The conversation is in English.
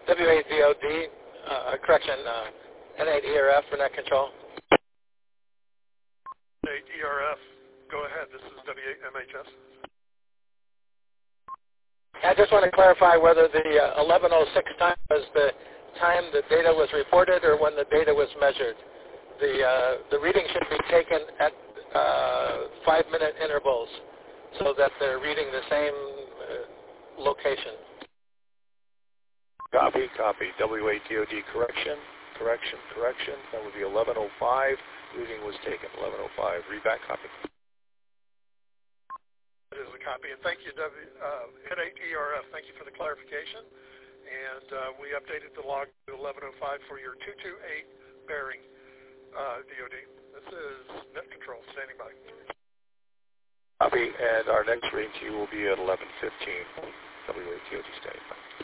W8DOD, N8ERF for net control. N8ERF, go ahead. This is W8MHS. I just want to clarify whether the 11:06 time was the time the data was reported or when the data was measured. The reading should be taken at 5-minute intervals so that they're reading the same location. Copy. W8DOD correction. That would be 11:05. Reading was taken. 11:05. Read back. Copy. That is a copy. And thank you, N8ERF. Thank you for the clarification. And we updated the log to 11:05 for your 228 bearing, DOD. This is net control. Standing by. Copy. And our next reading to you will be at 11:15. W8DOD standing by.